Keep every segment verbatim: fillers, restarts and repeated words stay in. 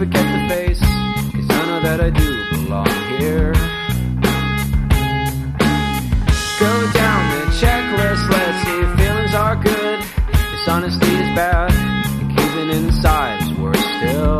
forget the face, 'cause I know that I do belong here. Go down the checklist, let's see if feelings are good. Dishonesty is bad, and keeping it inside is worse still.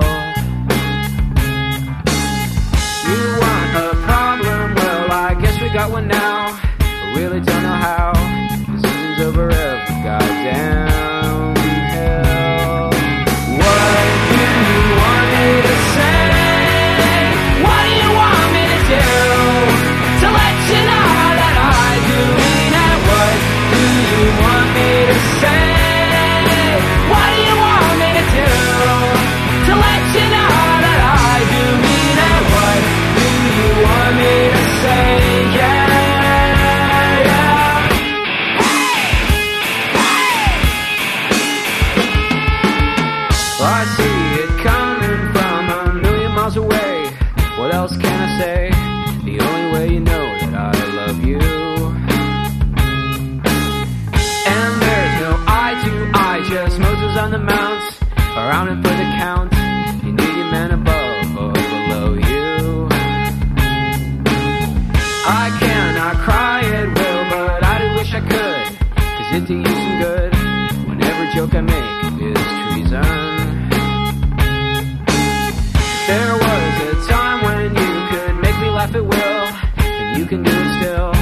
You want a problem? Well, I guess we got one now. I really don't know how. The season's over every goddamn hill. What do you want me to say? What do you want me to do? To let you know that I do mean it. What do you want me to say? What do you want me to do? To let you know that I do mean it. What do you want me to say? Yeah, yeah. Well, I see it coming from a million miles away. What else can I say? The only way you know that I love you. And there's no eye to eye, just Moses on the mount, around and for the count. You need your man above or below you. I cannot cry at will, but I do wish I could, 'cause it do you some good when every joke I make is treason. There was a time when you could make me laugh at will, and you can do it still.